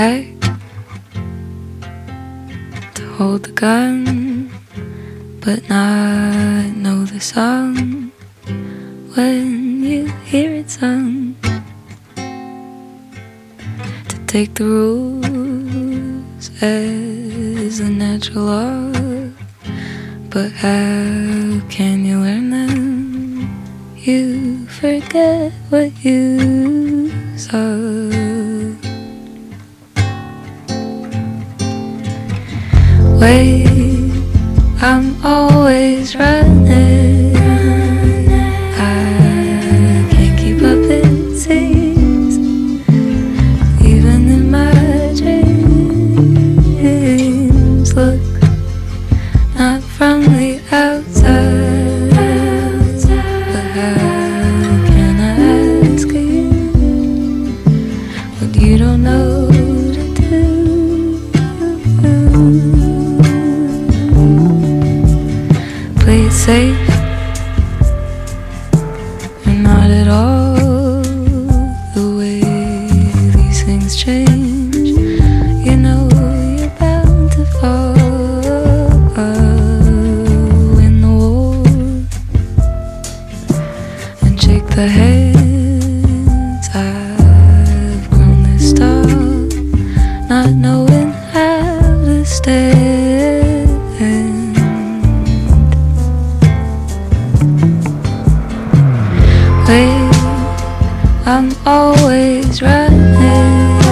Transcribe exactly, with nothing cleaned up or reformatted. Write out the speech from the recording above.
I to hold the gun, but not know the song when you hear it sung. To take the rules as a natural law, but how can you learn them? You forget what you saw. Wait, I'm always running. I can't keep up, it seems, even in my dreams. Look, not from the outside, but how can I ask you what you don't know to do? Play it safe, and not at all the way these things change. You know you're bound to fall in the war and shake the hands. I've grown this tall, not knowing how to stand. Wait, I'm always running.